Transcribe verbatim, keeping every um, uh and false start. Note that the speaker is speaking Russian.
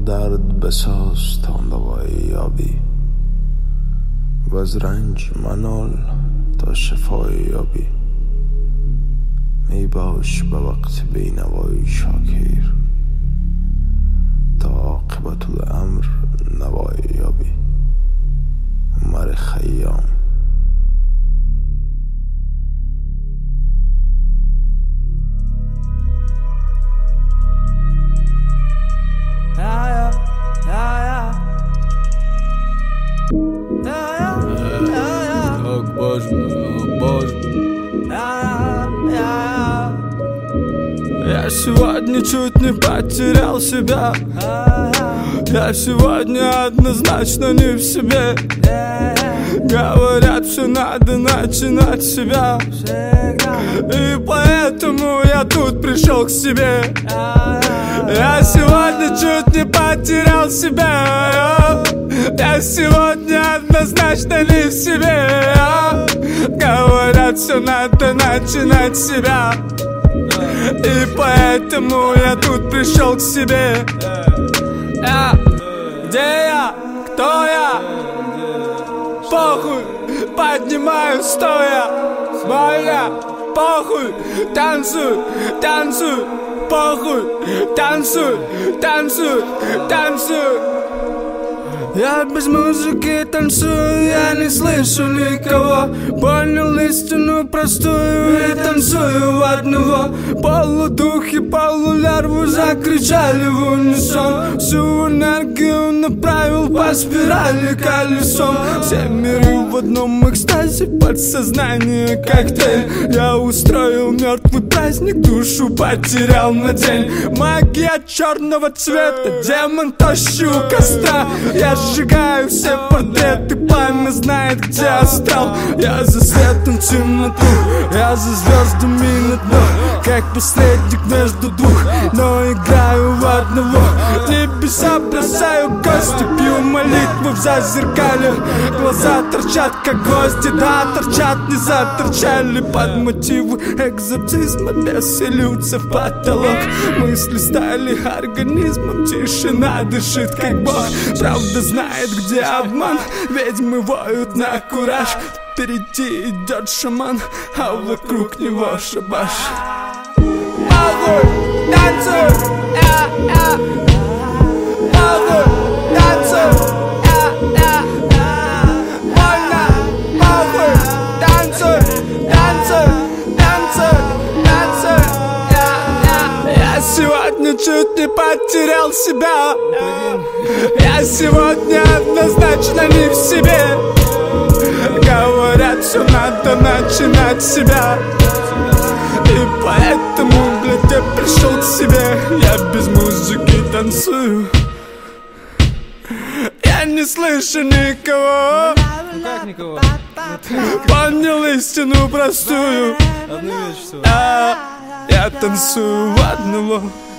درد بساز تا دوایی یابی، و از رنج منال تا شفای یابی. می باش به وقت بینوایی شاکر، تا عاقبت الامر نوایی یابی. عمر خیام. Я сегодня чуть не потерял себя. Я сегодня однозначно не в себе. Говорят, что надо начинать с себя, и поэтому я тут пришел к себе. Я сегодня чуть не потерял себя. Я сегодня однозначно не в себе. Говорят, что надо начинать с себя, и поэтому я тут пришел к себе. Я, где я, кто я? Похуй, поднимаю стоя. Моя, похуй, танцуй, танцуй. Похуй, танцуй, танцуй, танцуй. Я без музыки танцую, я не слышу никого. Понял истину простую и танцую в одного. Полудухи, полулярвы закричали в унисон. Всю энергию направил по спирали колесом. Все миры в одном экстазе, подсознание коктейль. Я устроил мертвый праздник, душу потерял на день. Магия черного цвета, демон тащу костра. Я сжигаю все портреты, пламя знает, где астрал. Я за светом темноту, я за звездами на дно. Как посредник между двух, но играю в одного. Небеса бросаю кости, пью молитву в зазеркале. Глаза торчат, как гвозди, да, торчат, не заторчали. Под мотивы экзорцизма бесы льются в потолок. Мысли стали организмом, тишина дышит, как Бог. Правда знает, где обман, ведьмы воют на кураж. Впереди идет шаман, а вокруг него шабаш. Похуй, танцуй, я, я. Похуй, танцуй, я, я. Больно, похуй, танцуй, танцуй, танцуй, танцуй, я, я. Я сегодня чуть не потерял себя. Я сегодня однозначно не в себе. Говорят, что надо начинать с себя, и поэтому, блядь, я пришел к себе. Я без музыки танцую, я не слышу никого. Как никого? Понял истину простую. Одну вещь всего. Я, я танцую в одного.